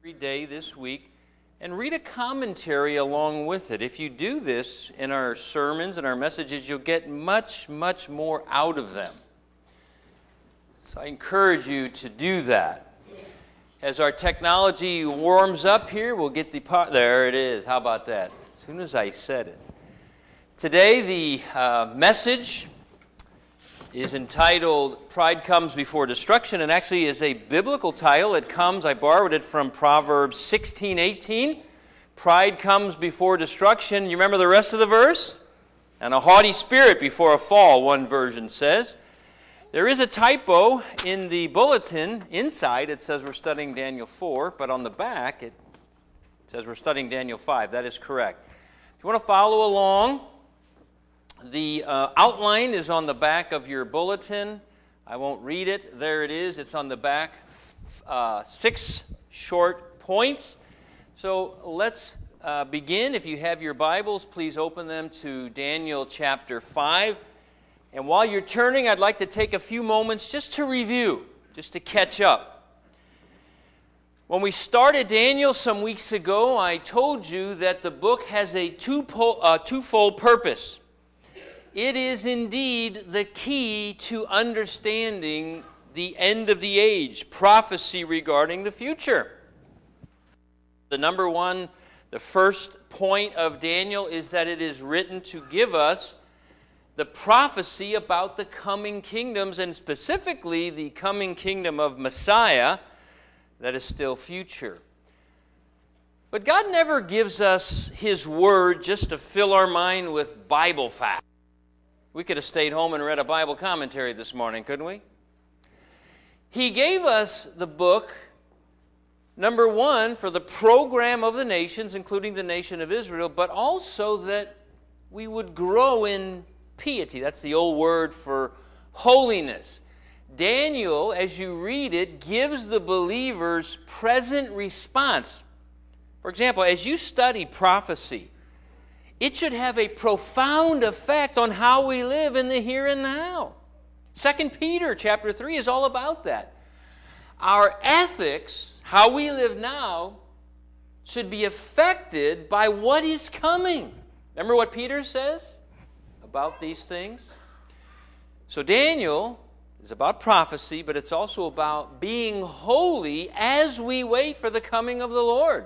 every day this week and read a commentary along with it. If you do this in our sermons and our messages, you'll get much, much more out of them. So I encourage you to do that. As our technology warms up here, we'll get there it is. How about that? As soon as I said it. Today, the message is entitled Pride Comes Before Destruction, and actually is a biblical title. I borrowed it from Proverbs 16:18. Pride comes before destruction. You remember the rest of the verse? And a haughty spirit before a fall, one version says. There is a typo in the bulletin. Inside it says we're studying Daniel 4, but on the back it says we're studying Daniel 5. That is correct. If you want to follow along, the outline is on the back of your bulletin. I won't read it. There it is. It's on the back. 6 short points. So let's begin. If you have your Bibles, please open them to Daniel chapter 5. And while you're turning, I'd like to take a few moments just to review, just to catch up. When we started Daniel some weeks ago, I told you that the book has a twofold purpose. It is indeed the key to understanding the end of the age, prophecy regarding the future. The first point of Daniel is that it is written to give us the prophecy about the coming kingdoms, and specifically the coming kingdom of Messiah that is still future. But God never gives us His Word just to fill our mind with Bible facts. We could have stayed home and read a Bible commentary this morning, couldn't we? He gave us the book, number one, for the program of the nations, including the nation of Israel, but also that we would grow in piety. That's the old word for holiness. Daniel, as you read it, gives the believers present response. For example, as you study prophecy, it should have a profound effect on how we live in the here and now. 2 Peter chapter 3 is all about that. Our ethics, how we live now, should be affected by what is coming. Remember what Peter says about these things? So Daniel is about prophecy, but it's also about being holy as we wait for the coming of the Lord.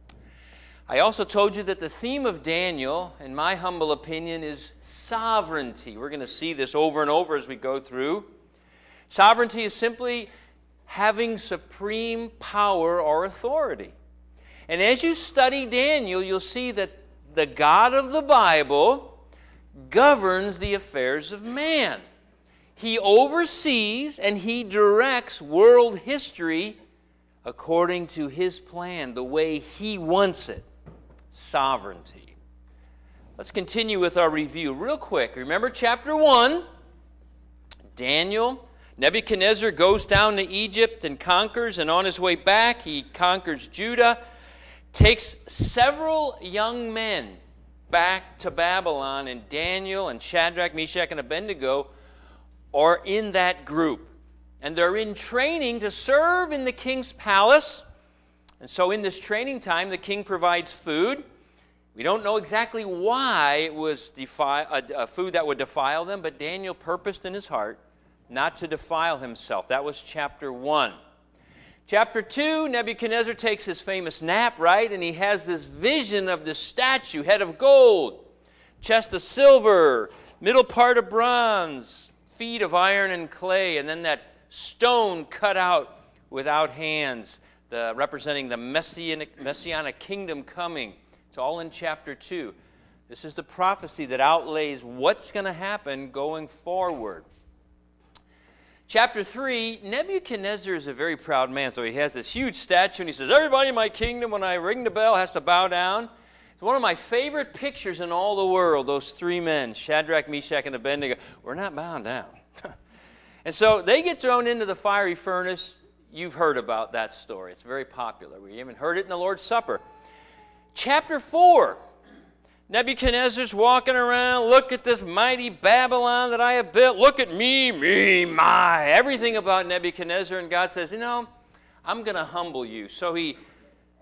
I also told you that the theme of Daniel, in my humble opinion, is sovereignty. We're going to see this over and over as we go through. Sovereignty is simply having supreme power or authority. And as you study Daniel, you'll see that the God of the Bible governs the affairs of man. He oversees and He directs world history according to His plan, the way He wants it. Sovereignty. Let's continue with our review real quick. Remember chapter 1, Daniel. Nebuchadnezzar goes down to Egypt and conquers, and on his way back he conquers Judah, takes several young men back to Babylon, and Daniel and Shadrach, Meshach, and Abednego are in that group. And they're in training to serve in the king's palace. And so in this training time, the king provides food. We don't know exactly why it was food that would defile them, but Daniel purposed in his heart not to defile himself. That was chapter 1. Chapter 2, Nebuchadnezzar takes his famous nap, right? And he has this vision of this statue, head of gold, chest of silver, middle part of bronze, feet of iron and clay, and then that stone cut out without hands, representing the messianic kingdom coming. It's all in chapter 2. This is the prophecy that outlays what's going to happen going forward. Chapter 3, Nebuchadnezzar is a very proud man, so he has this huge statue, and he says, everybody in my kingdom, when I ring the bell, has to bow down. It's one of my favorite pictures in all the world, those three men, Shadrach, Meshach, and Abednego. We're not bowing down. And so they get thrown into the fiery furnace. You've heard about that story. It's very popular. We even heard it in the Lord's Supper. Chapter 4, Nebuchadnezzar's walking around. Look at this mighty Babylon that I have built. Look at me, my. Everything about Nebuchadnezzar. And God says, I'm going to humble you. So he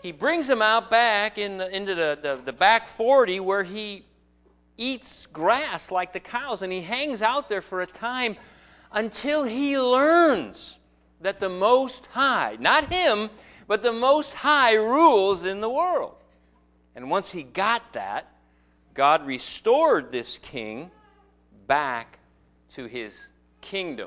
he brings him out back into the back 40 where he eats grass like the cows, and he hangs out there for a time until he learns that the Most High, not him, but the Most High rules in the world. And once he got that, God restored this king back to his kingdom.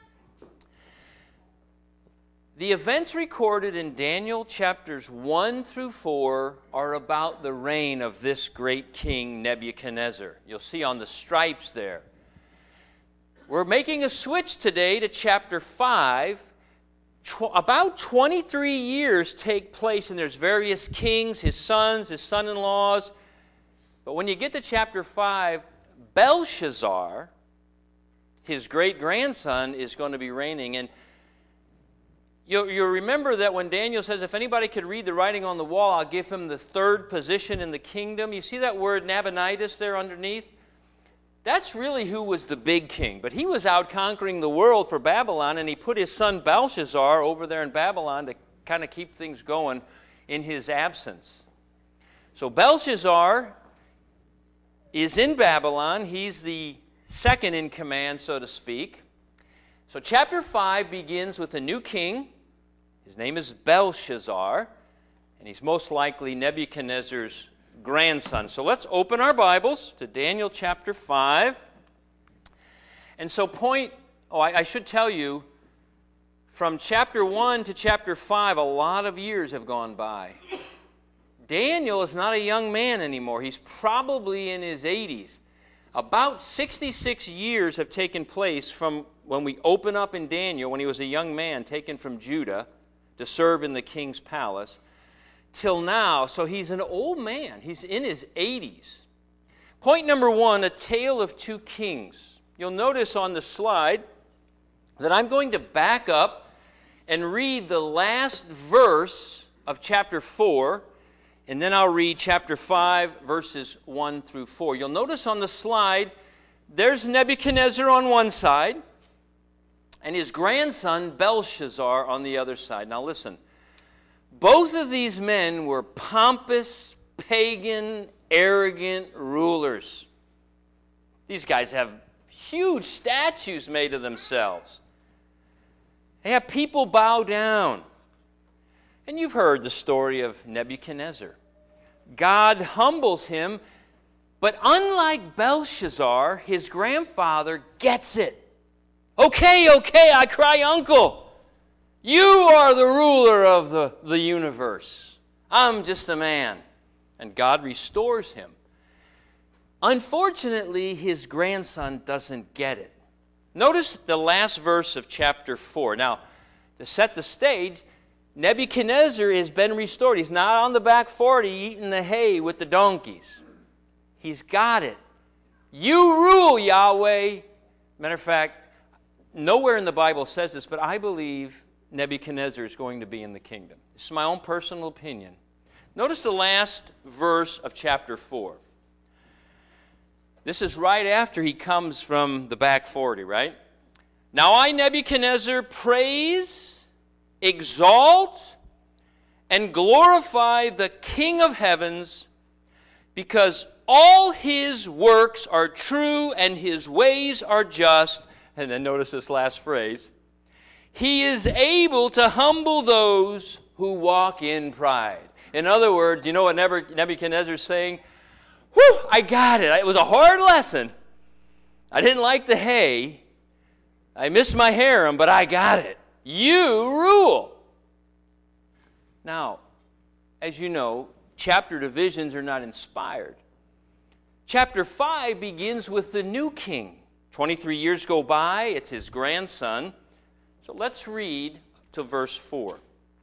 The events recorded in Daniel chapters 1 through 4 are about the reign of this great king Nebuchadnezzar. You'll see on the stripes there. We're making a switch today to chapter 5. About 23 years take place, and there's various kings, his sons, his son-in-laws. But when you get to chapter 5, Belshazzar, his great-grandson, is going to be reigning. And you'll remember that when Daniel says, if anybody could read the writing on the wall, I'll give him the third position in the kingdom. You see that word Nabonidus there underneath? That's really who was the big king. But he was out conquering the world for Babylon, and he put his son Belshazzar over there in Babylon to kind of keep things going in his absence. So Belshazzar is in Babylon. He's the second in command, so to speak. So chapter 5 begins with a new king. His name is Belshazzar, and he's most likely Nebuchadnezzar's grandson. So let's open our Bibles to Daniel chapter 5. And so I should tell you, from chapter 1 to chapter 5, a lot of years have gone by. Daniel is not a young man anymore. He's probably in his 80s. About 66 years have taken place from when we open up in Daniel, when he was a young man taken from Judah to serve in the king's palace, till now. So he's an old man. He's in his 80s. Point number 1, a tale of two kings. You'll notice on the slide that I'm going to back up and read the last verse of chapter 4, and then I'll read chapter 5, verses 1 through 4. You'll notice on the slide, there's Nebuchadnezzar on one side, and his grandson Belshazzar on the other side. Now listen, both of these men were pompous, pagan, arrogant rulers. These guys have huge statues made of themselves. They have people bow down. And you've heard the story of Nebuchadnezzar. God humbles him, but unlike Belshazzar, his grandfather gets it. Okay, I cry uncle. You are the ruler of the universe. I'm just a man. And God restores him. Unfortunately, his grandson doesn't get it. Notice the last verse of chapter 4. Now, to set the stage, Nebuchadnezzar has been restored. He's not on the back 40 eating the hay with the donkeys. He's got it. You rule, Yahweh. Matter of fact, nowhere in the Bible says this, but I believe Nebuchadnezzar is going to be in the kingdom. This is my own personal opinion. Notice the last verse of chapter 4. This is right after he comes from the back 40, right? Now I, Nebuchadnezzar, praise, exalt, and glorify the King of heavens, because all his works are true and his ways are just. And then notice this last phrase. He is able to humble those who walk in pride. In other words, you know what Nebuchadnezzar is saying? Whew, I got it. It was a hard lesson. I didn't like the hay. I missed my harem, but I got it. You rule. Now, as you know, chapter divisions are not inspired. Chapter 5 begins with the new king. 23 years go by. It's his grandson. So let's read to verse 4.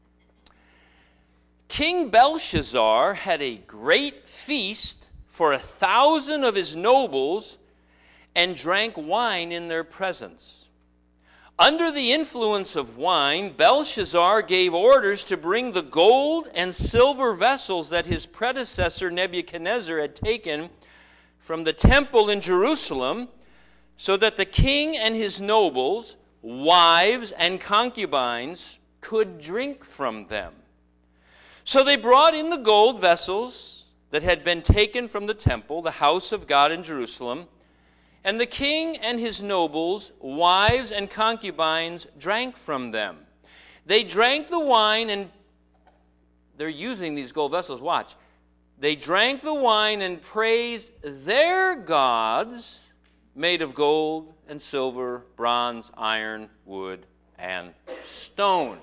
King Belshazzar had a great feast for 1,000 of his nobles and drank wine in their presence. Under the influence of wine, Belshazzar gave orders to bring the gold and silver vessels that his predecessor Nebuchadnezzar had taken from the temple in Jerusalem, so that the king and his nobles, wives, and concubines could drink from them. So they brought in the gold vessels that had been taken from the temple, the house of God in Jerusalem, and the king and his nobles, wives and concubines, drank from them. They drank the wine, and they're using these gold vessels. Watch. They drank the wine and praised their gods, made of gold and silver, bronze, iron, wood, and stone.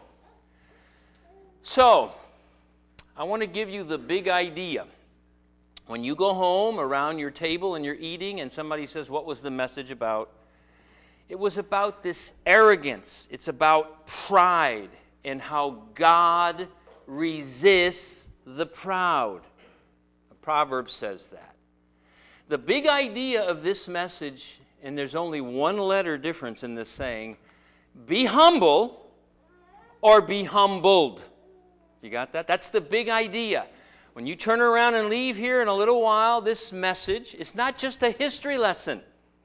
So, I want to give you the big idea. When you go home around your table and you're eating and somebody says, what was the message about? It was about this arrogance. It's about pride and how God resists the proud. A proverb says that. The big idea of this message, and there's only one letter difference in this saying, be humble or be humbled. You got that? That's the big idea. When you turn around and leave here in a little while, this message is not just a history lesson.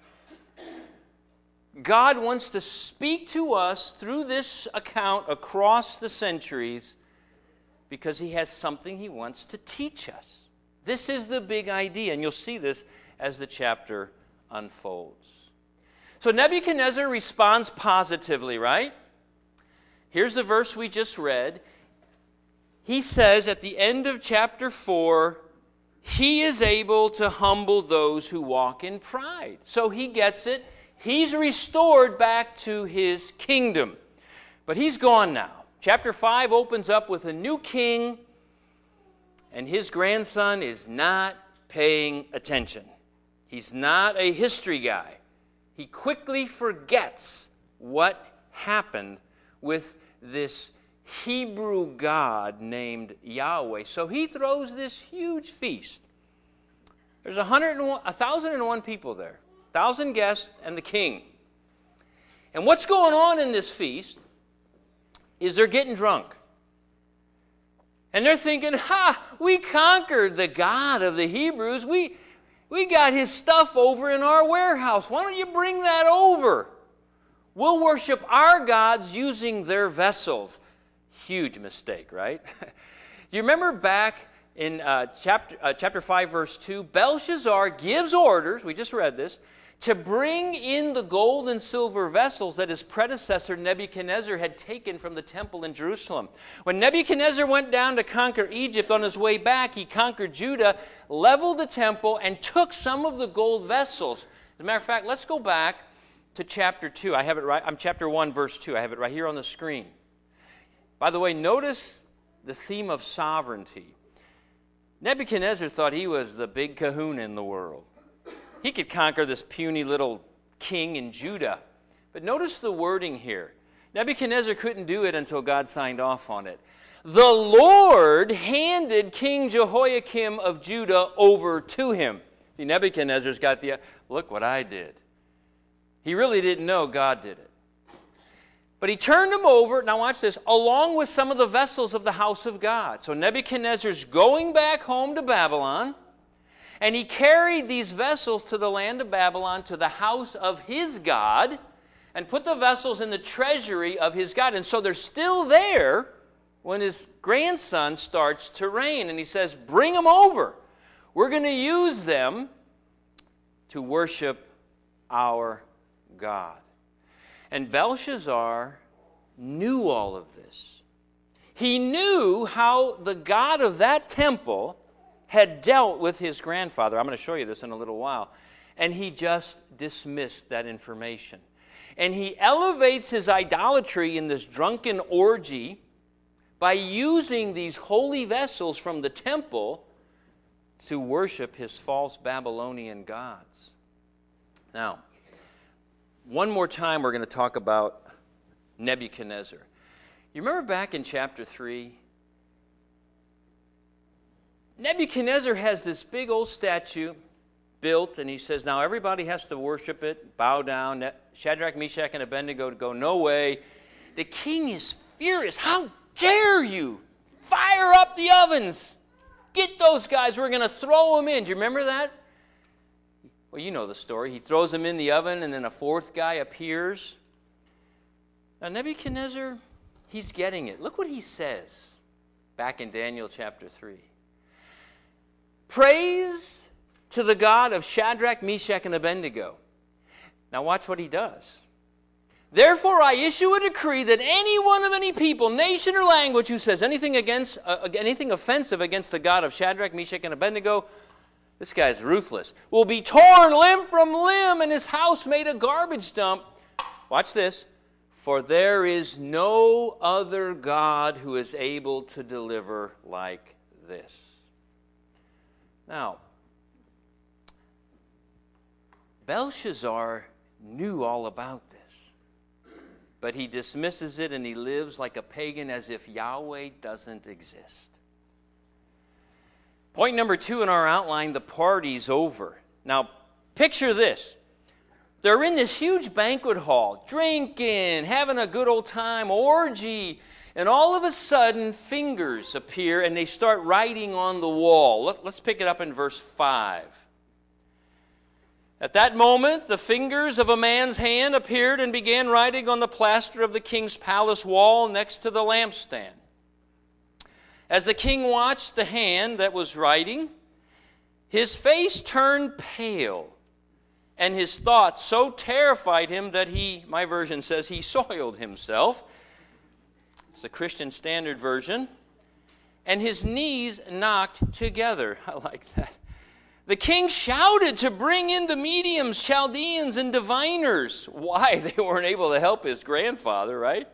God wants to speak to us through this account across the centuries because he has something he wants to teach us. This is the big idea, and you'll see this as the chapter unfolds. So Nebuchadnezzar responds positively, right? Here's the verse we just read. He says at the end of chapter 4, he is able to humble those who walk in pride. So he gets it. He's restored back to his kingdom. But he's gone now. Chapter 5 opens up with a new king, and his grandson is not paying attention. He's not a history guy. He quickly forgets what happened with this Hebrew God named Yahweh. So he throws this huge feast. There's 1,001 people there, 1,000 guests and the king. And what's going on in this feast is they're getting drunk. And they're thinking, we conquered the God of the Hebrews. We got his stuff over in our warehouse. Why don't you bring that over? We'll worship our gods using their vessels. Huge mistake, right? You remember back in chapter 5, verse 2, Belshazzar gives orders, we just read this, to bring in the gold and silver vessels that his predecessor Nebuchadnezzar had taken from the temple in Jerusalem. When Nebuchadnezzar went down to conquer Egypt, on his way back, he conquered Judah, leveled the temple, and took some of the gold vessels. As a matter of fact, let's go back to chapter 2. I have it right. I'm chapter 1, verse 2. I have it right here on the screen. By the way, notice the theme of sovereignty. Nebuchadnezzar thought he was the big kahuna in the world. He could conquer this puny little king in Judah. But notice the wording here. Nebuchadnezzar couldn't do it until God signed off on it. The Lord handed King Jehoiakim of Judah over to him. See, Nebuchadnezzar's got look what I did. He really didn't know God did it. But he turned them over, now watch this, along with some of the vessels of the house of God. So Nebuchadnezzar's going back home to Babylon, and he carried these vessels to the land of Babylon, to the house of his God, and put the vessels in the treasury of his God. And so they're still there when his grandson starts to reign. And he says, bring them over. We're going to use them to worship our God. And Belshazzar knew all of this. He knew how the God of that temple had dealt with his grandfather. I'm going to show you this in a little while. And he just dismissed that information. And he elevates his idolatry in this drunken orgy by using these holy vessels from the temple to worship his false Babylonian gods. Now, one more time we're going to talk about Nebuchadnezzar. You remember back in chapter 3? Nebuchadnezzar has this big old statue built, and he says, now everybody has to worship it, bow down. Shadrach, Meshach, and Abednego go, no way. The king is furious. How dare you? Fire up the ovens. Get those guys. We're going to throw them in. Do you remember that? Well, you know the story. He throws them in the oven, and then a fourth guy appears. Now, Nebuchadnezzar, he's getting it. Look what he says. back in Daniel chapter 3. Praise to the God of Shadrach, Meshach, and Abednego. Now watch what he does. Therefore I issue a decree that anyone of any people, nation, or language who says anything offensive against the God of Shadrach, Meshach, and Abednego, this guy's ruthless, will be torn limb from limb and his house made a garbage dump. Watch this. For there is no other God who is able to deliver like this. Now, Belshazzar knew all about this, but he dismisses it and he lives like a pagan as if Yahweh doesn't exist. Point number 2 in our outline, the party's over. Now, picture this. They're in this huge banquet hall, drinking, having a good old time, orgy, and all of a sudden, fingers appear and they start writing on the wall. Let's pick it up in verse 5. At that moment, the fingers of a man's hand appeared and began writing on the plaster of the king's palace wall next to the lampstand. As the king watched the hand that was writing, his face turned pale, and his thoughts so terrified him that my version says, he soiled himself. It's the Christian Standard Version. And his knees knocked together. I like that. The king shouted to bring in the mediums, Chaldeans, and diviners. Why? They weren't able to help his grandfather, right?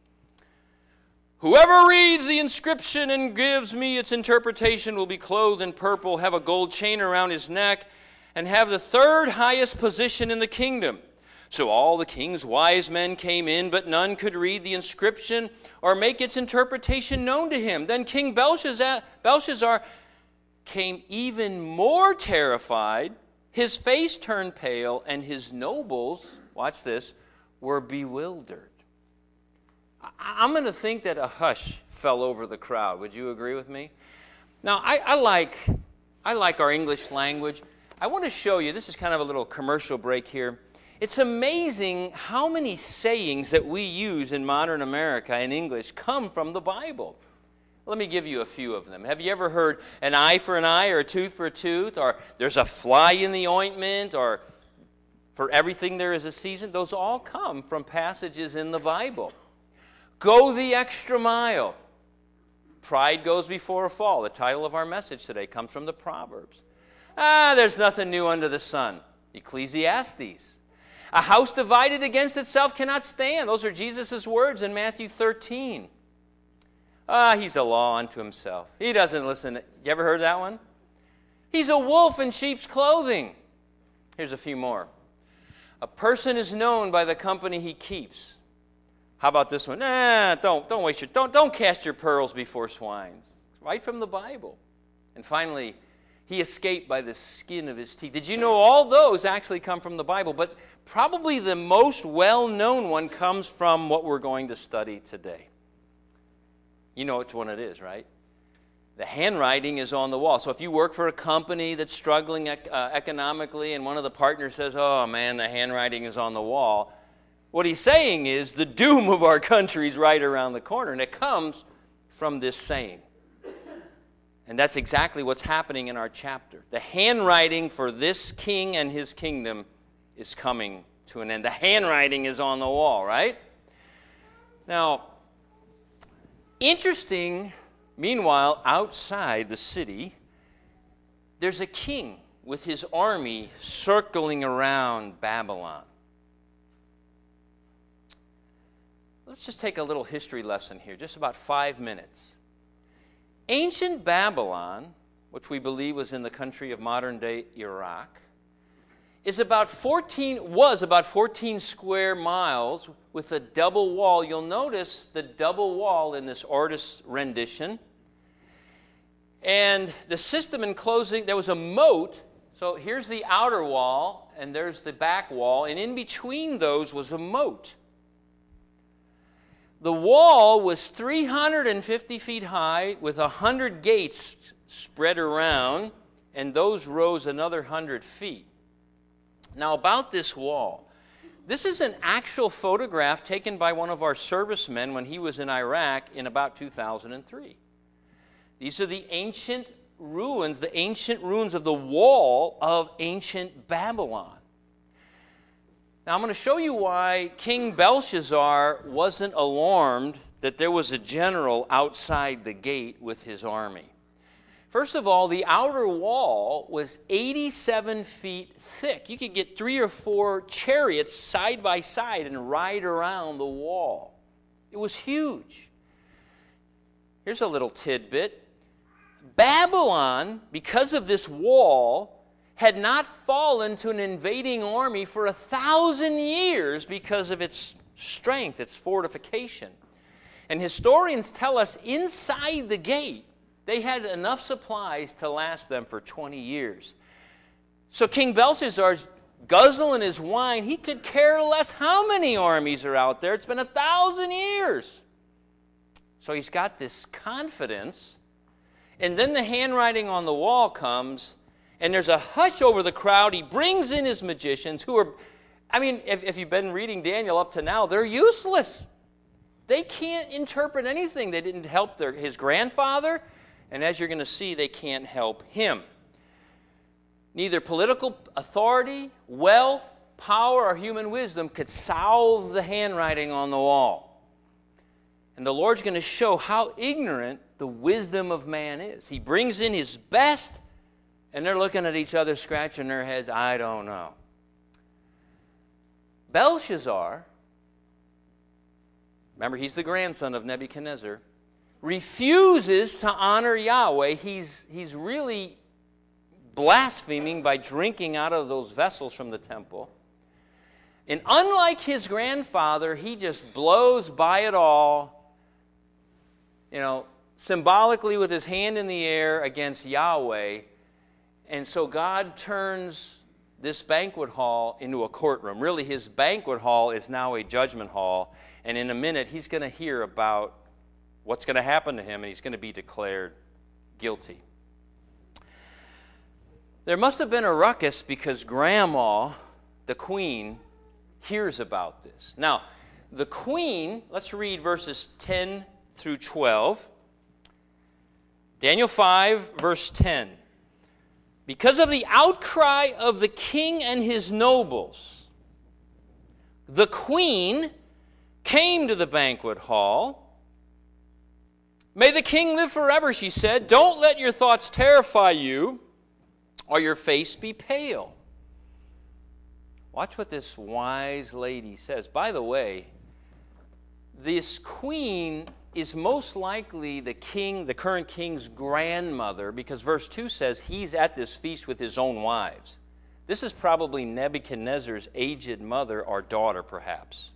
Whoever reads the inscription and gives me its interpretation will be clothed in purple, have a gold chain around his neck, and have the third highest position in the kingdom. So all the king's wise men came in, but none could read the inscription or make its interpretation known to him. Then King Belshazzar came even more terrified. His face turned pale, and his nobles, watch this, were bewildered. I'm going to think that a hush fell over the crowd. Would you agree with me? Now, I like our English language. I want to show you, this is kind of a little commercial break here. It's amazing how many sayings that we use in modern America in English come from the Bible. Let me give you a few of them. Have you ever heard an eye for an eye or a tooth for a tooth, or there's a fly in the ointment, or for everything there is a season? Those all come from passages in the Bible. Go the extra mile. Pride goes before a fall. The title of our message today comes from the Proverbs. There's nothing new under the sun. Ecclesiastes. A house divided against itself cannot stand. Those are Jesus' words in Matthew 13. He's a law unto himself. He doesn't listen. You ever heard that one? He's a wolf in sheep's clothing. Here's a few more. A person is known by the company he keeps. How about this one? Don't waste don't cast your pearls before swines. Right from the Bible. And finally, he escaped by the skin of his teeth. Did you know all those actually come from the Bible? But probably the most well-known one comes from what we're going to study today. You know which one it is, right? The handwriting is on the wall. So if you work for a company that's struggling economically and one of the partners says, oh man, the handwriting is on the wall, what he's saying is the doom of our country is right around the corner. And it comes from this saying. And that's exactly what's happening in our chapter. The handwriting for this king and his kingdom is coming to an end. The handwriting is on the wall, right? Now, interesting, meanwhile, outside the city, there's a king with his army circling around Babylon. Let's just take a little history lesson here, just about 5 minutes. Ancient Babylon, which we believe was in the country of modern-day Iraq, was about 14 square miles with a double wall. You'll notice the double wall in this artist's rendition. And the system enclosing, there was a moat. So here's the outer wall, and there's the back wall, and in between those was a moat. The wall was 350 feet high with 100 gates spread around, and those rose another 100 feet. Now, about this wall, this is an actual photograph taken by one of our servicemen when he was in Iraq in about 2003. These are the ancient ruins of the wall of ancient Babylon. Now I'm going to show you why King Belshazzar wasn't alarmed that there was a general outside the gate with his army. First of all, the outer wall was 87 feet thick. You could get 3 or 4 chariots side by side and ride around the wall. It was huge. Here's a little tidbit. Babylon, because of this wall, had not fallen to an invading army for 1,000 years because of its strength, its fortification. And historians tell us inside the gate, they had enough supplies to last them for 20 years. So King Belshazzar's guzzling his wine. He could care less how many armies are out there. It's been 1,000 years. So he's got this confidence. And then the handwriting on the wall comes, and there's a hush over the crowd. He brings in his magicians who are, if you've been reading Daniel up to now, they're useless. They can't interpret anything. They didn't help his grandfather. And as you're going to see, they can't help him. Neither political authority, wealth, power, or human wisdom could solve the handwriting on the wall. And the Lord's going to show how ignorant the wisdom of man is. He brings in his best, and they're looking at each other, scratching their heads. I don't know. Belshazzar, remember he's the grandson of Nebuchadnezzar, refuses to honor Yahweh. He's really blaspheming by drinking out of those vessels from the temple. And unlike his grandfather, he just blows by it all, symbolically with his hand in the air against Yahweh. And so God turns this banquet hall into a courtroom. Really, his banquet hall is now a judgment hall. And in a minute, he's going to hear about what's going to happen to him, and he's going to be declared guilty. There must have been a ruckus because Grandma, the queen, hears about this. Now, the queen, let's read verses 10 through 12. Daniel 5, verse 10. Because of the outcry of the king and his nobles, the queen came to the banquet hall. May the king live forever, she said. Don't let your thoughts terrify you, or your face be pale. Watch what this wise lady says. By the way, this queen is most likely the current king's grandmother, because verse 2 says he's at this feast with his own wives. This is probably Nebuchadnezzar's aged mother or daughter, perhaps.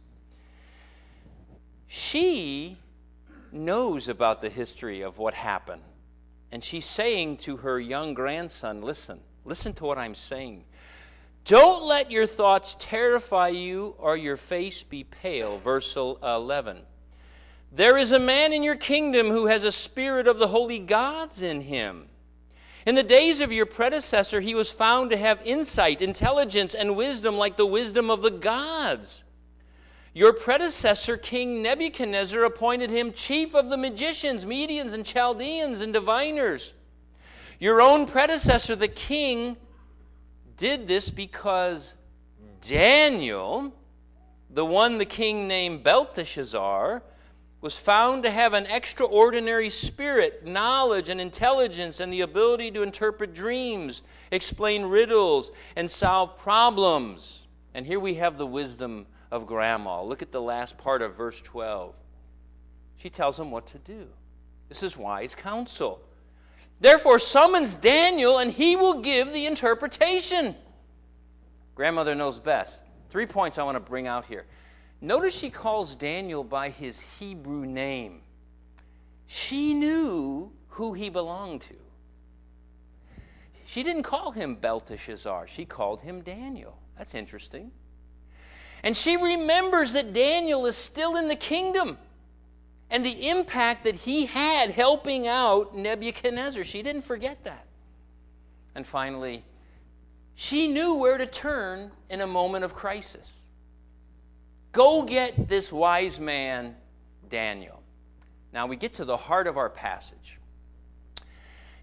She knows about the history of what happened. And she's saying to her young grandson, listen to what I'm saying. Don't let your thoughts terrify you or your face be pale. Verse 11. There is a man in your kingdom who has a spirit of the holy gods in him. In the days of your predecessor, he was found to have insight, intelligence, and wisdom like the wisdom of the gods. Your predecessor, King Nebuchadnezzar, appointed him chief of the magicians, Medians, and Chaldeans, and diviners. Your own predecessor, the king, did this because Daniel, the one the king named Belteshazzar, was found to have an extraordinary spirit, knowledge, and intelligence, and the ability to interpret dreams, explain riddles, and solve problems. And here we have the wisdom of Grandma. Look at the last part of verse 12. She tells him what to do. This is wise counsel. Therefore summons Daniel, and he will give the interpretation. Grandmother knows best. 3 points I want to bring out here. Notice she calls Daniel by his Hebrew name. She knew who he belonged to. She didn't call him Belteshazzar. She called him Daniel. That's interesting. And she remembers that Daniel is still in the kingdom and the impact that he had helping out Nebuchadnezzar. She didn't forget that. And finally, she knew where to turn in a moment of crisis. Go get this wise man, Daniel. Now we get to the heart of our passage.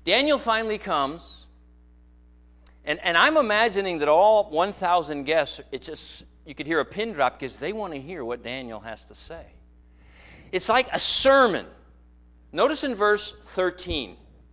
Daniel finally comes, and I'm imagining that all 1,000 guests, you could hear a pin drop because they want to hear what Daniel has to say. It's like a sermon. Notice in verse 13.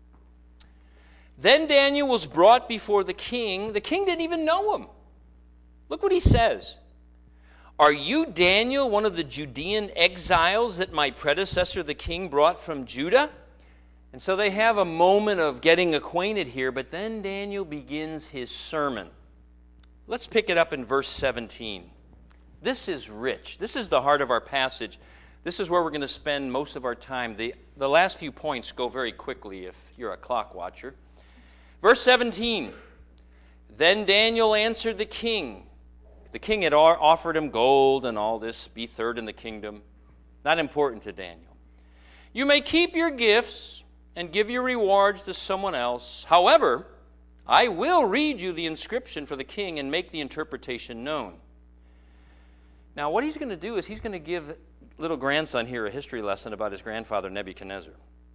Then Daniel was brought before the king. The king didn't even know him. Look what he says. Are you Daniel, one of the Judean exiles that my predecessor the king brought from Judah? And so they have a moment of getting acquainted here, but then Daniel begins his sermon. Let's pick it up in verse 17. This is rich. This is the heart of our passage. This is where we're going to spend most of our time. The last few points go very quickly if you're a clock watcher. Verse 17. Then Daniel answered the king. The king had offered him gold and all this, be third in the kingdom. Not important to Daniel. You may keep your gifts and give your rewards to someone else. However, I will read you the inscription for the king and make the interpretation known. Now, what he's going to do is he's going to give little grandson here a history lesson about his grandfather Nebuchadnezzar.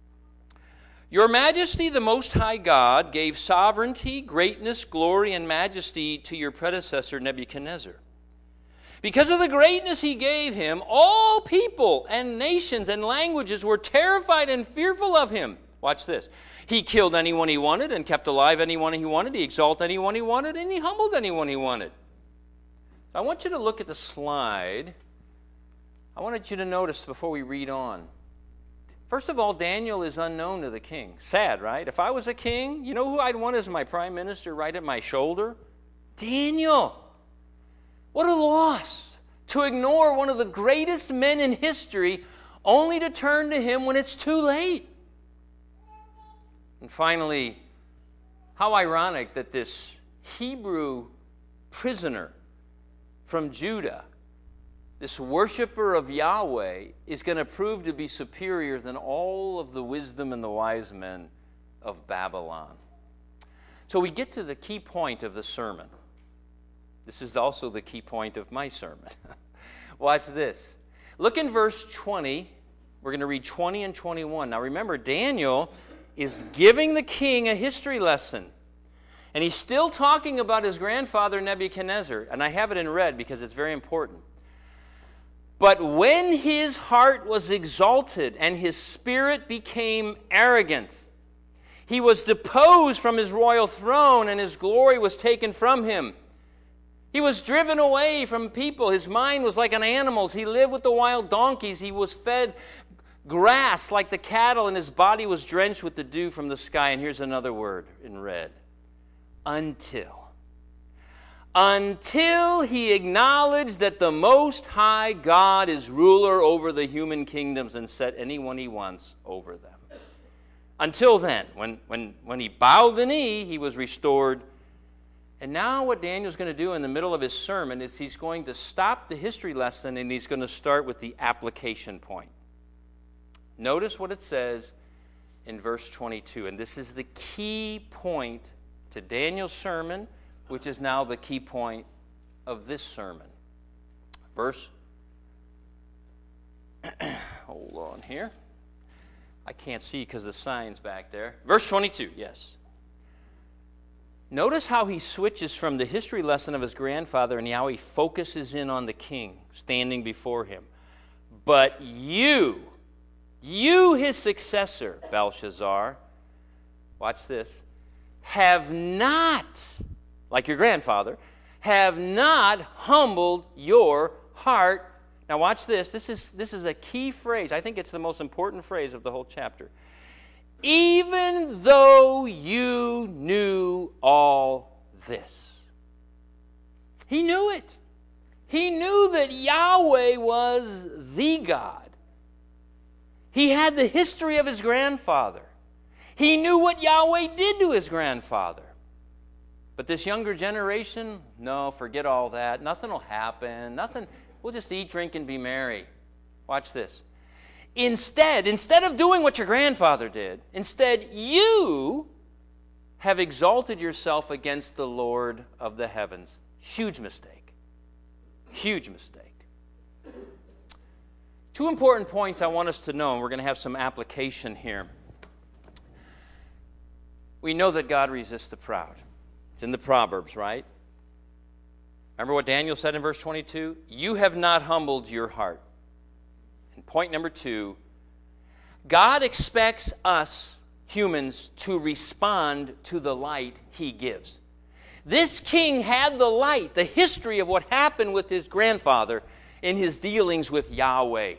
Your Majesty, the Most High God, gave sovereignty, greatness, glory, and majesty to your predecessor Nebuchadnezzar. Because of the greatness he gave him, all people and nations and languages were terrified and fearful of him. Watch this. He killed anyone he wanted and kept alive anyone he wanted. He exalted anyone he wanted and he humbled anyone he wanted. I want you to look at the slide. I wanted you to notice before we read on. First of all, Daniel is unknown to the king. Sad, right? If I was a king, you know who I'd want as my prime minister right at my shoulder? Daniel. What a loss to ignore one of the greatest men in history only to turn to him when it's too late. And finally, how ironic that this Hebrew prisoner from Judah, this worshiper of Yahweh, is going to prove to be superior than all of the wisdom and the wise men of Babylon. So we get to the key point of the sermon. This is also the key point of my sermon. Watch this. Look in verse 20. We're going to read 20 and 21. Now remember, Daniel is giving the king a history lesson. And he's still talking about his grandfather Nebuchadnezzar. And I have it in red because it's very important. But when his heart was exalted and his spirit became arrogant, he was deposed from his royal throne and his glory was taken from him. He was driven away from people. His mind was like an animal's. He lived with the wild donkeys. He was fed grass like the cattle, and his body was drenched with the dew from the sky. And here's another word in red. Until he acknowledged that the Most High God is ruler over the human kingdoms and set anyone he wants over them. Until then, when he bowed the knee, he was restored. And now what Daniel's going to do in the middle of his sermon is he's going to stop the history lesson and he's going to start with the application point. Notice what it says in verse 22. And this is the key point to Daniel's sermon, which is now the key point of this sermon. Hold on here. I can't see because the sign's back there. Verse 22, yes. Notice how he switches from the history lesson of his grandfather and how he focuses in on the king standing before him. But you his successor, Belshazzar, watch this, have not, like your grandfather, have not humbled your heart. Now watch this. This is a key phrase. I think it's the most important phrase of the whole chapter. Even though you knew all this. He knew it. He knew that Yahweh was the God. He had the history of his grandfather. He knew what Yahweh did to his grandfather. But this younger generation, no, forget all that. Nothing will happen. Nothing. We'll just eat, drink, and be merry. Watch this. Instead of doing what your grandfather did, instead you have exalted yourself against the Lord of the heavens. Huge mistake. Huge mistake. Two important points I want us to know, and we're going to have some application here. We know that God resists the proud. It's in the Proverbs, right? Remember what Daniel said in verse 22? You have not humbled your heart. And point number 2, God expects us, humans, to respond to the light he gives. This king had the light, the history of what happened with his grandfather in his dealings with Yahweh.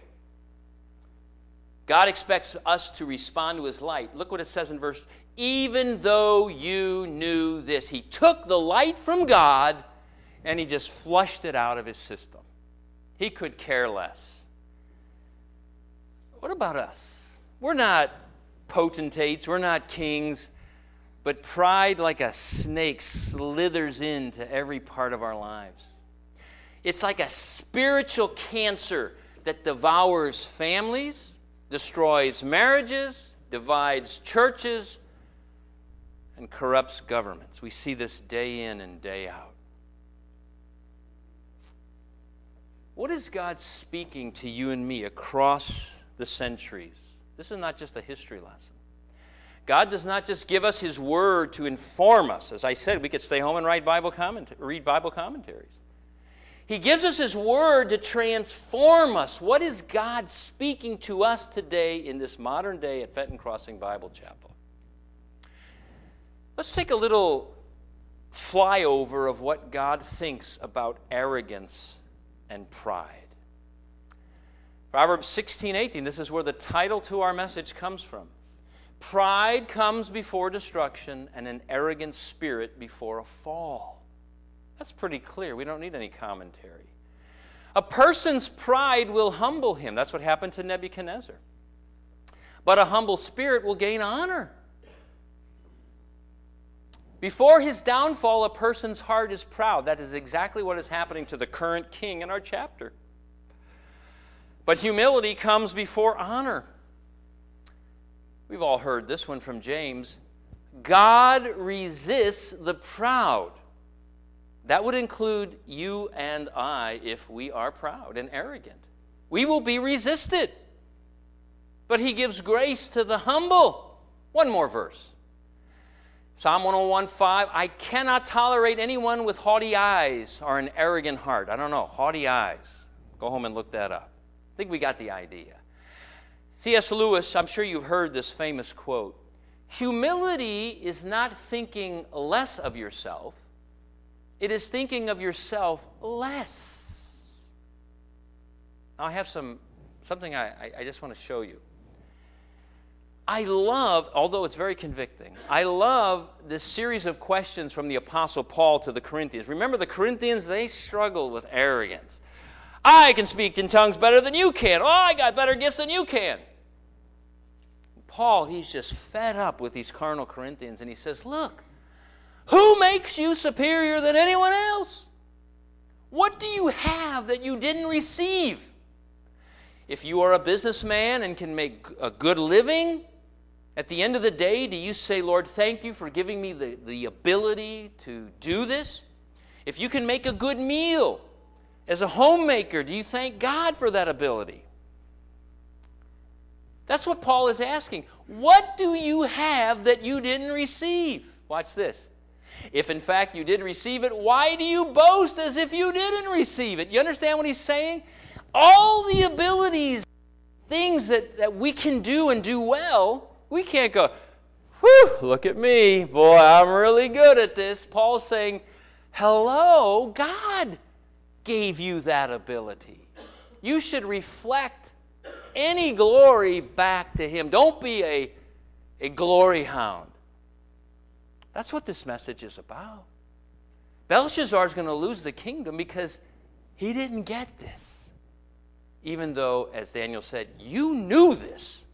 God expects us to respond to his light. Look what it says in verse, even though you knew this. He took the light from God and he just flushed it out of his system. He could care less. What about us? We're not potentates, we're not kings, but pride like a snake slithers into every part of our lives. It's like a spiritual cancer that devours families, destroys marriages, divides churches, and corrupts governments. We see this day in and day out. What is God speaking to you and me across the centuries? This is not just a history lesson. God does not just give us his word to inform us. As I said, we could stay home and read Bible commentaries. He gives us his word to transform us. What is God speaking to us today in this modern day at Fenton Crossing Bible Chapel? Let's take a little flyover of what God thinks about arrogance and pride. Proverbs 16:18, this is where the title to our message comes from. Pride comes before destruction, and an arrogant spirit before a fall. That's pretty clear. We don't need any commentary. A person's pride will humble him. That's what happened to Nebuchadnezzar. But a humble spirit will gain honor. Before his downfall, a person's heart is proud. That is exactly what is happening to the current king in our chapter. But humility comes before honor. We've all heard this one from James. God resists the proud. That would include you and I if we are proud and arrogant. We will be resisted. But he gives grace to the humble. One more verse. Psalm 101:5, I cannot tolerate anyone with haughty eyes or an arrogant heart. I don't know, haughty eyes. Go home and look that up. I think we got the idea. C.S. Lewis, I'm sure you've heard this famous quote. Humility is not thinking less of yourself. It is thinking of yourself less. Now I have something I just want to show you. I love, although it's very convicting, I love this series of questions from the Apostle Paul to the Corinthians. Remember, the Corinthians, they struggled with arrogance. I can speak in tongues better than you can. Oh, I got better gifts than you can. Paul, he's just fed up with these carnal Corinthians, and he says, look, who makes you superior than anyone else? What do you have that you didn't receive? If you are a businessman and can make a good living, at the end of the day, do you say, Lord, thank you for giving me the ability to do this? If you can make a good meal as a homemaker, do you thank God for that ability? That's what Paul is asking. What do you have that you didn't receive? Watch this. If in fact you did receive it, why do you boast as if you didn't receive it? You understand what he's saying? All the abilities, things that we can do and do well, we can't go, whew, look at me. Boy, I'm really good at this. Paul's saying, hello, God gave you that ability. You should reflect any glory back to him. Don't be a glory hound. That's what this message is about. Belshazzar is going to lose the kingdom because he didn't get this. Even though, as Daniel said, you knew this.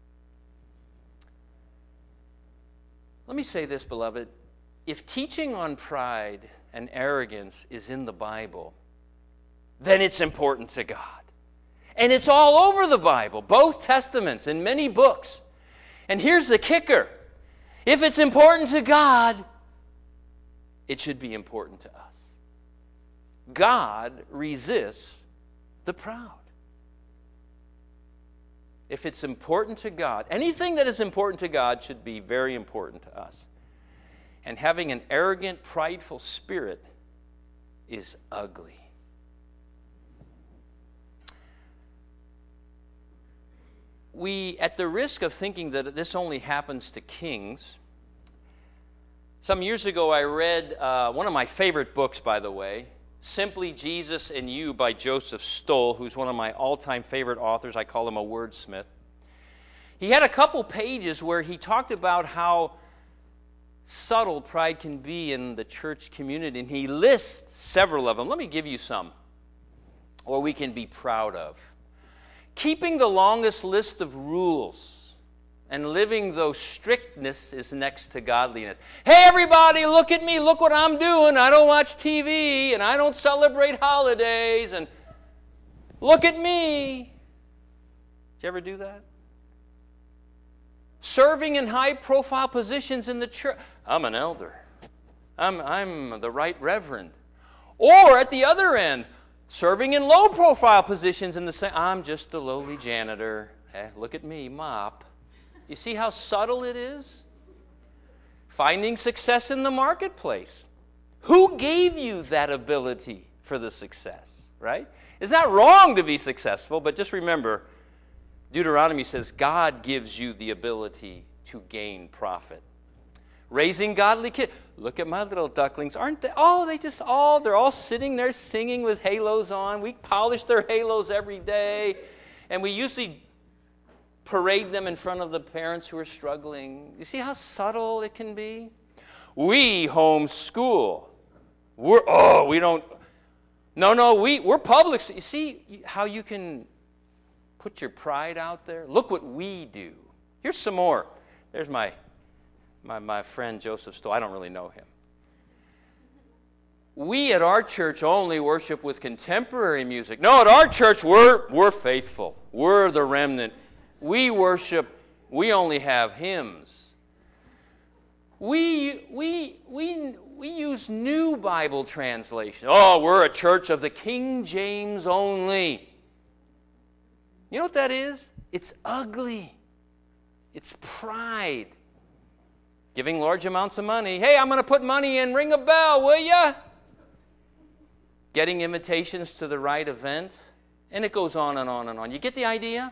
Let me say this, beloved. If teaching on pride and arrogance is in the Bible, then it's important to God. And it's all over the Bible, both Testaments, in many books. And here's the kicker. If it's important to God, it should be important to us. God resists the proud. If it's important to God, anything that is important to God should be very important to us. And having an arrogant, prideful spirit is ugly. We, at the risk of thinking that this only happens to kings, some years ago I read one of my favorite books, by the way, Simply Jesus and You by Joseph Stoll, who's one of my all-time favorite authors. I call him a wordsmith. He had a couple pages where he talked about how subtle pride can be in the church community, and he lists several of them. Let me give you some, or we can be proud of. Keeping the longest list of rules and living though strictness is next to godliness. Hey everybody, look at me, look what I'm doing. I don't watch TV and I don't celebrate holidays and look at me. Did you ever do that? Serving in high profile positions in the church. I'm an elder. I'm the right reverend. Or at the other end, serving in low profile positions in the same. I'm just the lowly janitor. Hey, look at me, mop. You see how subtle it is? Finding success in the marketplace. Who gave you that ability for the success, right? It's not wrong to be successful, but just remember, Deuteronomy says God gives you the ability to gain profit. Raising godly kids. Look at my little ducklings. Aren't they? Oh, they're all sitting there singing with halos on. We polish their halos every day. And we usually parade them in front of the parents who are struggling. You see how subtle it can be? We homeschool. We're public. You see how you can put your pride out there? Look what we do. Here's some more. There's my friend Joseph Stoll. I don't really know him. We at our church only worship with contemporary music. No, at our church we're faithful. We're the remnant. We worship. We only have hymns. We use new Bible translation. Oh, we're a church of the King James only. You know what that is? It's ugly. It's pride. Giving large amounts of money. Hey, I'm going to put money in. Ring a bell, will ya? Getting invitations to the right event. And it goes on and on and on. You get the idea?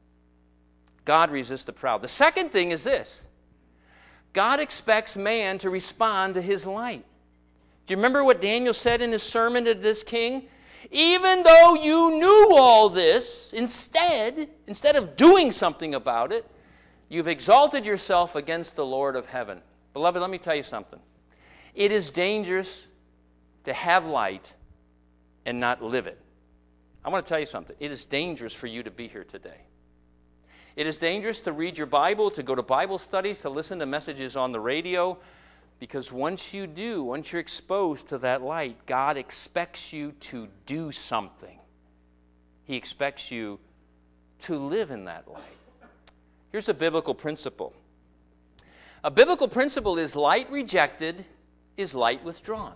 God resists the proud. The second thing is this. God expects man to respond to his light. Do you remember what Daniel said in his sermon to this king? Even though you knew all this, instead of doing something about it, you've exalted yourself against the Lord of heaven. Beloved, let me tell you something. It is dangerous to have light and not live it. I want to tell you something. It is dangerous for you to be here today. It is dangerous to read your Bible, to go to Bible studies, to listen to messages on the radio, because once you do, once you're exposed to that light, God expects you to do something. He expects you to live in that light. Here's a biblical principle. A biblical principle is light rejected is light withdrawn.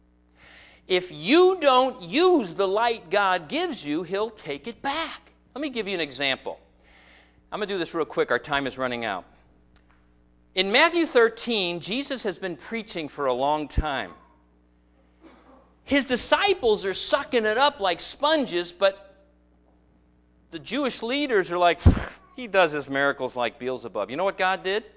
If you don't use the light God gives you, he'll take it back. Let me give you an example. I'm going to do this real quick. Our time is running out. In Matthew 13, Jesus has been preaching for a long time. His disciples are sucking it up like sponges, but the Jewish leaders are like, he does his miracles like Beelzebub. You know what God did?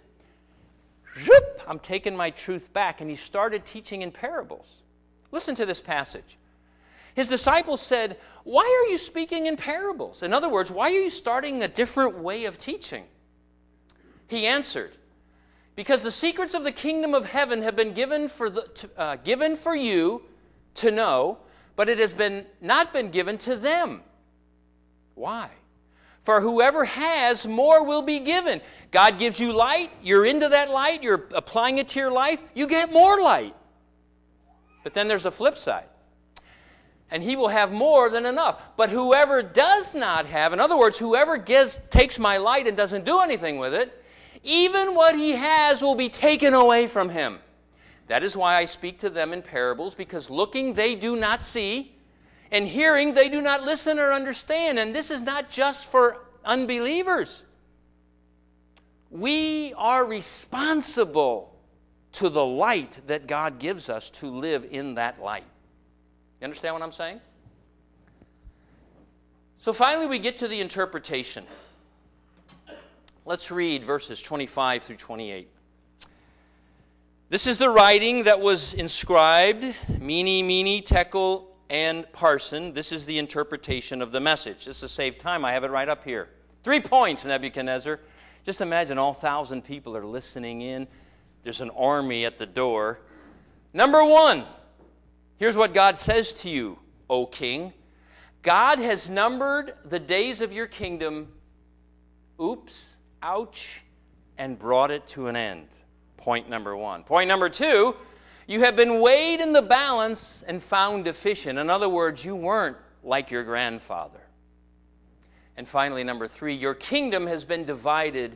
I'm taking my truth back. And he started teaching in parables. Listen to this passage. His disciples said, why are you speaking in parables? In other words, why are you starting a different way of teaching? He answered, because the secrets of the kingdom of heaven have been given for you to know, but it has not been given to them. Why? For whoever has, more will be given. God gives you light, you're into that light, you're applying it to your life, you get more light. But then there's a flip side. And he will have more than enough. But whoever does not have, in other words, whoever takes my light and doesn't do anything with it, even what he has will be taken away from him. That is why I speak to them in parables, because looking they do not see, and hearing they do not listen or understand. And this is not just for unbelievers. We are responsible to the light that God gives us to live in that light. You understand what I'm saying? So finally we get to the interpretation. Let's read verses 25 through 28. This is the writing that was inscribed, Mene, Mene, Tekel, and Parsin. This is the interpretation of the message. Just to save time, I have it right up here. 3 points, Nebuchadnezzar. Just imagine all 1,000 people are listening in. There's an army at the door. Number 1, here's what God says to you, O king. God has numbered the days of your kingdom, oops, ouch, and brought it to an end. Point number 1. Point number 2, you have been weighed in the balance and found deficient. In other words, you weren't like your grandfather. And finally, number 3, your kingdom has been divided.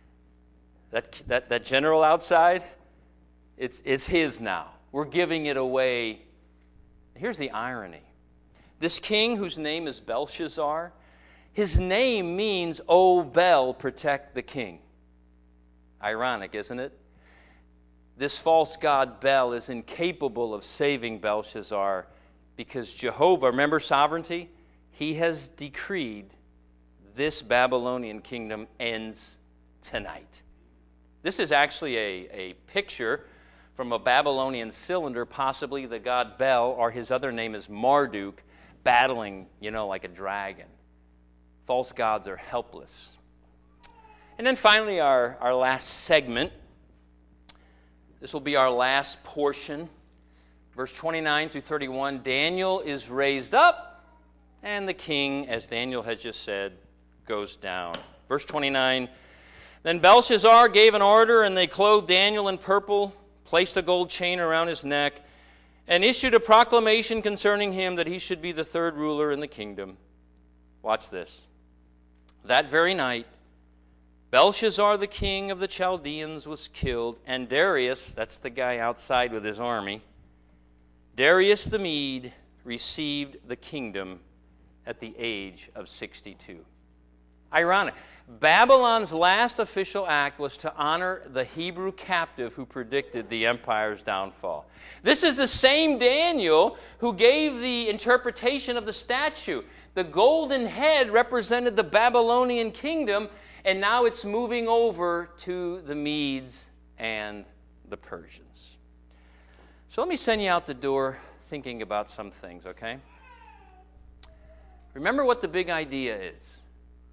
That general outside, it's his now. We're giving it away. Here's the irony. This king, whose name is Belshazzar, his name means, O Bel, protect the king. Ironic, isn't it? This false god Bel is incapable of saving Belshazzar because Jehovah, remember sovereignty? He has decreed this Babylonian kingdom ends tonight. This is actually a picture from a Babylonian cylinder, possibly the god Bel, or his other name is Marduk, battling, like a dragon. False gods are helpless. And then finally, our last segment. This will be our last portion. Verse 29 through 31, Daniel is raised up, and the king, as Daniel has just said, goes down. Verse 29, then Belshazzar gave an order, and they clothed Daniel in purple, placed a gold chain around his neck, and issued a proclamation concerning him that he should be the third ruler in the kingdom. Watch this. That very night, Belshazzar, the king of the Chaldeans, was killed, and Darius, that's the guy outside with his army, Darius the Mede received the kingdom at the age of 62. Ironic. Babylon's last official act was to honor the Hebrew captive who predicted the empire's downfall. This is the same Daniel who gave the interpretation of the statue. The golden head represented the Babylonian kingdom, and now it's moving over to the Medes and the Persians. So let me send you out the door thinking about some things, okay? Remember what the big idea is.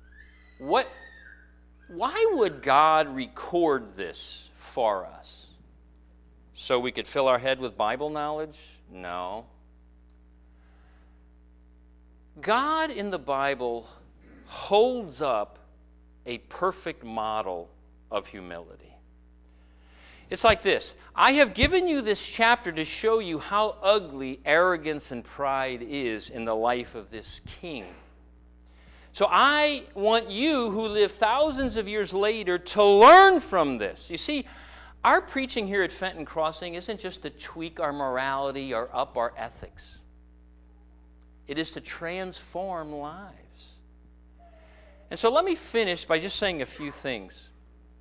Why would God record this for us? So we could fill our head with Bible knowledge? No. God in the Bible holds up a perfect model of humility. It's like this. I have given you this chapter to show you how ugly arrogance and pride is in the life of this king. So I want you who live thousands of years later to learn from this. You see, our preaching here at Fenton Crossing isn't just to tweak our morality or up our ethics. It is to transform lives. And so let me finish by just saying a few things.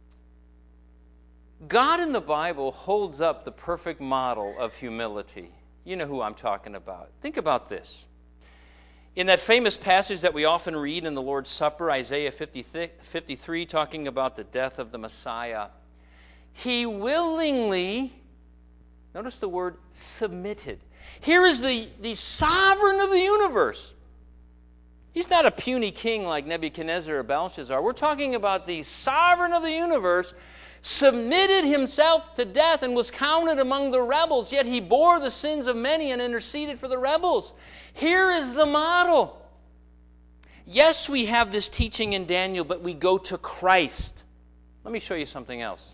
God in the Bible holds up the perfect model of humility. You know who I'm talking about. Think about this. In that famous passage that we often read in the Lord's Supper, Isaiah 53, talking about the death of the Messiah, he willingly, notice the word submitted. Here is the sovereign of the universe. He's not a puny king like Nebuchadnezzar or Belshazzar. We're talking about the sovereign of the universe, submitted himself to death and was counted among the rebels, yet he bore the sins of many and interceded for the rebels. Here is the model. Yes, we have this teaching in Daniel, but we go to Christ. Let me show you something else.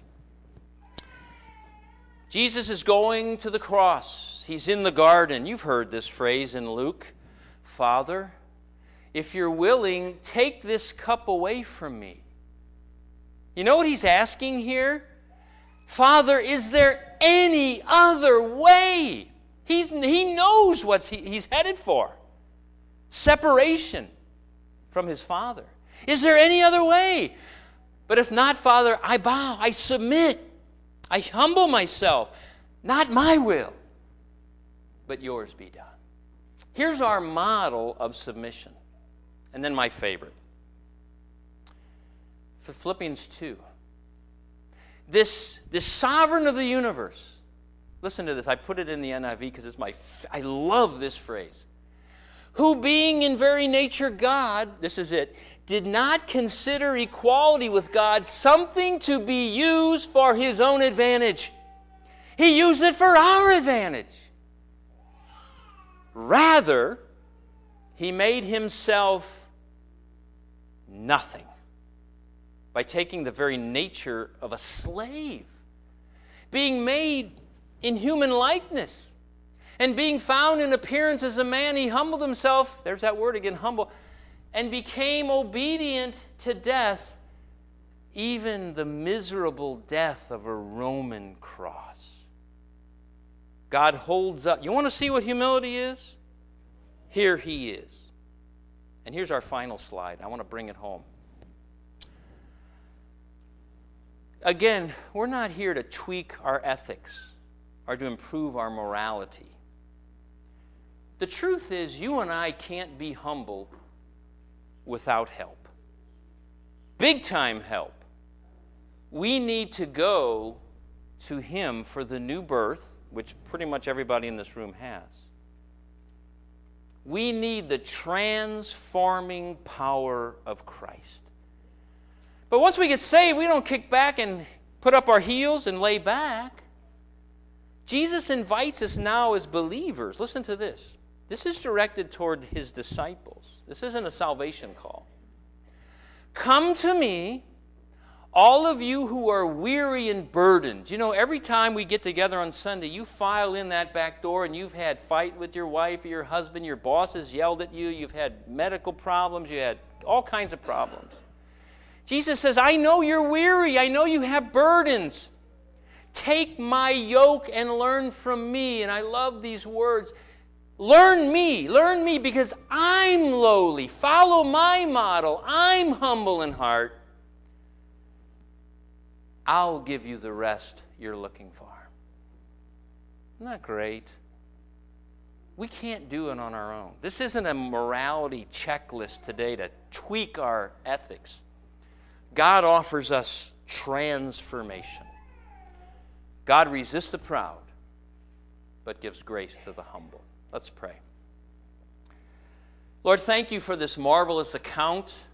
Jesus is going to the cross. He's in the garden. You've heard this phrase in Luke. Father, if you're willing, take this cup away from me. You know what he's asking here? Father, is there any other way? He knows what he's headed for. Separation from his Father. Is there any other way? But if not, Father, I bow, I submit. I humble myself. Not my will, but yours be done. Here's our model of submission. And then my favorite. For Philippians 2. This sovereign of the universe. Listen to this. I put it in the NIV because I love this phrase. Who being in very nature God, this is it, did not consider equality with God something to be used for his own advantage. He used it for our advantage. Rather, he made himself nothing by taking the very nature of a slave, being made in human likeness, and being found in appearance as a man, he humbled himself, there's that word again, humble, and became obedient to death, even the miserable death of a Roman cross. God holds up. You want to see what humility is? Here he is. And here's our final slide. I want to bring it home. Again, we're not here to tweak our ethics or to improve our morality. The truth is, you and I can't be humble without help. Big time help. We need to go to him for the new birth, which pretty much everybody in this room has. We need the transforming power of Christ. But once we get saved, we don't kick back and put up our heels and lay back. Jesus invites us now as believers. Listen to this. This is directed toward his disciples. This isn't a salvation call. Come to me, all of you who are weary and burdened. You know, every time we get together on Sunday, you file in that back door and you've had fight with your wife or your husband, your boss has yelled at you, you've had medical problems, you had all kinds of problems. Jesus says, I know you're weary, I know you have burdens. Take my yoke and learn from me. And I love these words. Learn me because I'm lowly. Follow my model. I'm humble in heart. I'll give you the rest you're looking for. Isn't that great? We can't do it on our own. This isn't a morality checklist today to tweak our ethics. God offers us transformation. God resists the proud, but gives grace to the humble. Let's pray. Lord, thank you for this marvelous account.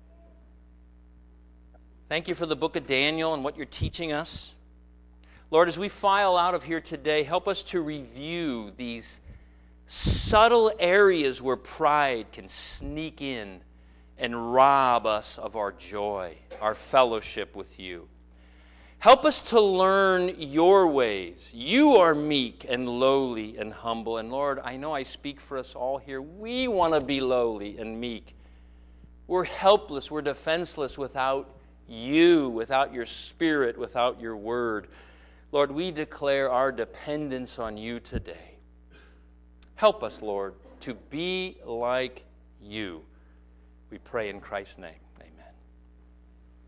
Thank you for the book of Daniel and what you're teaching us. Lord, as we file out of here today, help us to review these subtle areas where pride can sneak in and rob us of our joy, our fellowship with you. Help us to learn your ways. You are meek and lowly and humble. And Lord, I know I speak for us all here. We want to be lowly and meek. We're helpless. We're defenseless without you, without your Spirit, without your word. Lord, we declare our dependence on you today. Help us, Lord, to be like you. We pray in Christ's name. Amen.